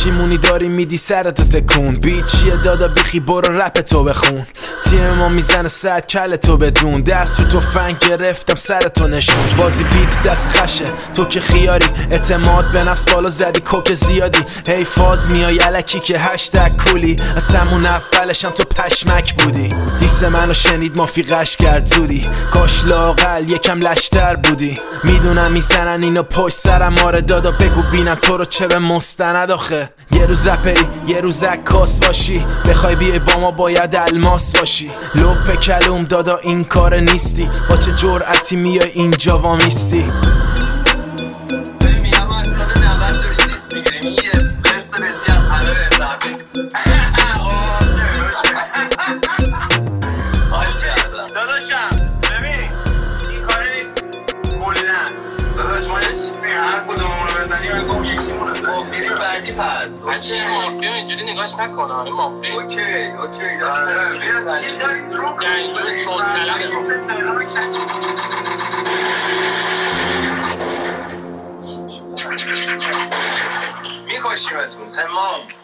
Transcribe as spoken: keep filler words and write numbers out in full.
پشیمونی داری میدی سرتو تکون. بیت چیه دادا بیخی برو رپ تو بخون. تیم ما میزنه صد کل تو بدون. دست رو تفنگ گرفتم سرتو نشون. بازی بیت دست خشه تو که خیاری. اعتماد به نفس بالا زدی کوک زیادی. هی فاز میای الکی که هشتگ کولی. از همون اولشم تو پشمک بودی. دیس منو شنید مافی قش کرد زودی. کاش لاقل یکم لشتر بودی. میدونم میزنن اینو پشت سرم. آره دادا بگو بینم تو رو چه به مستند آخه. یه روز رپری یه روز عکاس باشی. بخوای بیای با ما باید الماس باشی. لپ کلوم دادا این کار نیستی. با چه جرأتی میای اینجا وامیستی. هرچی مافیا اینجوری نگاش نکنه. آره مافیا اوکی اوکی یعنی اینجوری صوت کلمه میکشیمتون تمام.